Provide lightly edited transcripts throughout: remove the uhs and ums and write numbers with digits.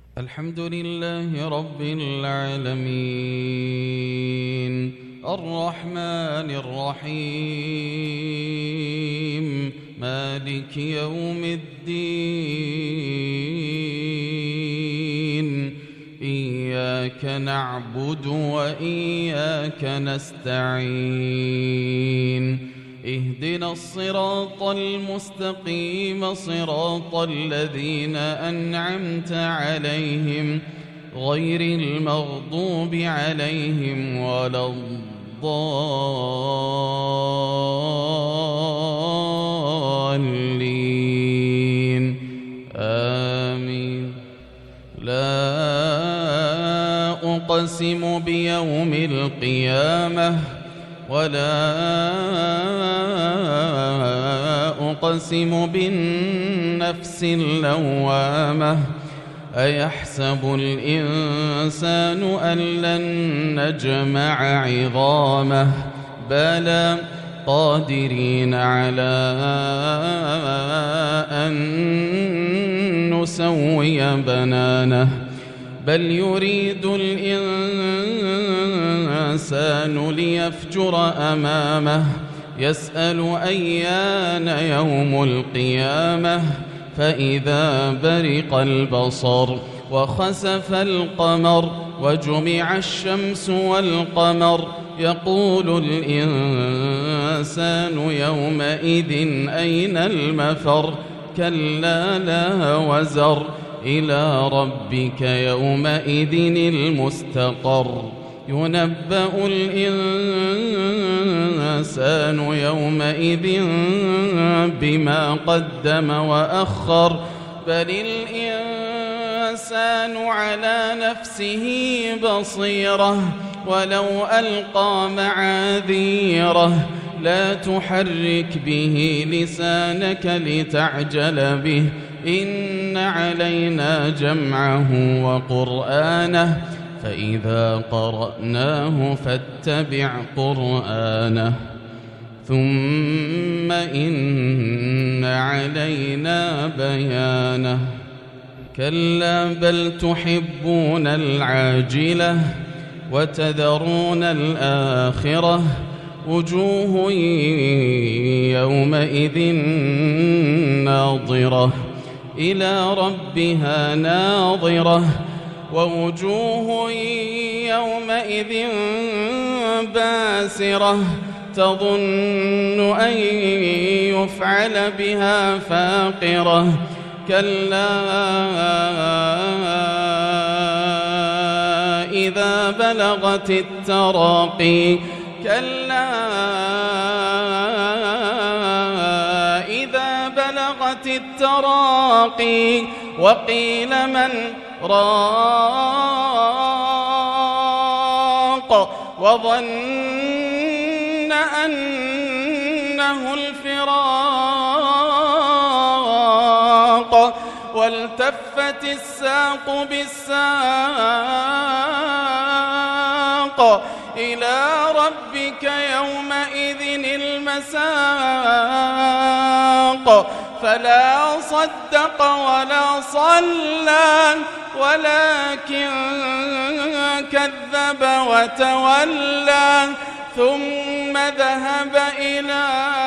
الحمد لله رب العالمين الرحمن الرحيم مالك يوم الدين إياك نعبد وإياك نستعين اهدنا الصراط المستقيم صراط الذين أنعمت عليهم غير المغضوب عليهم ولا الضالين آمين. لا أقسم بيوم القيامة ولا أقسم بالنفس اللوامة أيحسب الإنسان أن لن نجمع عظامه بلى قادرين على أن نسوي بنانه بل يريد الإنسان ليفجر أمامه يسأل أيان يوم القيامة فإذا برق البصر وخسف القمر وجمع الشمس والقمر يقول الإنسان يومئذ أين المفر كلا لا وزر إلى ربك يومئذ المستقر ينبأ الإنسان يومئذ بما قدم وأخر بل الإنسان على نفسه بصيرة ولو ألقى معاذيره لا تحرك به لسانك لتعجل به إن علينا جمعه وقرآنه فإذا قرأناه فاتبع قرآنه ثم إن علينا بيانه كلا بل تحبون العاجلة وتذرون الآخرة وجوه يومئذ ناظرة إلى ربها ناظرة ووجوه يومئذ باسرة تظن أن يفعل بها فاقرة كلا إذا بلغت التراقي كلا إذا بلغت التراقي وقيل من راق وظن أنه الفراق والتفت الساق بالساق إلى ربك يومئذ المساق فلا صدق ولا صلى ولكن كذب وتولى ثم ذهب إلى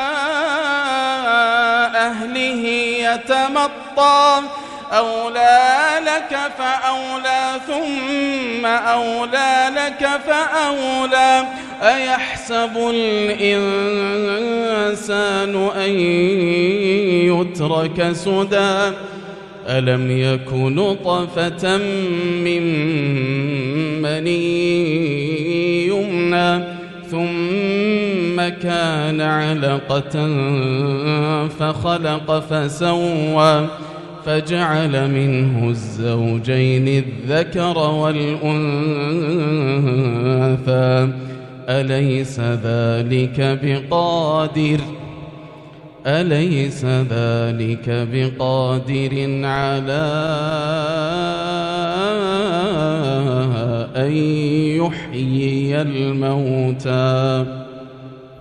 أهله يتمطى أولى لك فأولى ثم أولى لك فأولى أيحسب الإنسان أن يترك سدى ألم يك نطفة من مني يمنى ثم كان علقة فخلق فسوى فجعل منه الزوجين الذكر والأنثى أليس ذلك بقادر على أن يحيي الموتى